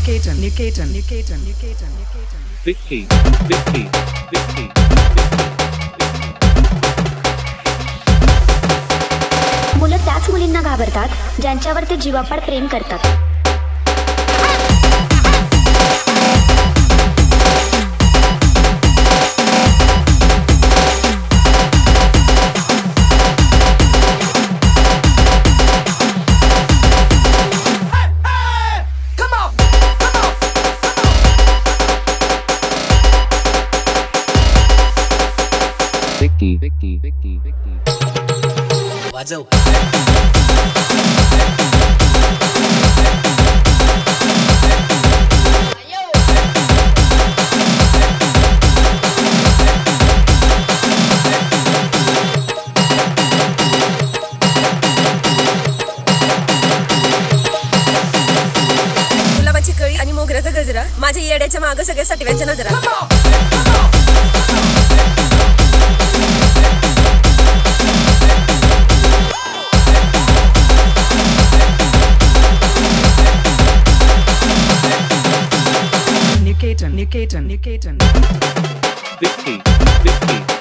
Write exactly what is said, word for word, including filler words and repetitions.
Niketan, Niketan, Niketan, Niketan, Niketan. Vicky, Vicky, Vicky. मुलं त्याच मुलींना घाबरतात ज्यांच्यावर ते जीवापाड प्रेम करतात. Vicky, Vicky, Vicky, Vicky. वाजव. गुलाबाची कळी आणि मोगऱ्याचा गजरा, माझ्या येड्याच्या मागं सगळ्या सटव्यांच्या नजरा. Niketan, Niketan, Niketan. Vicky, Vicky.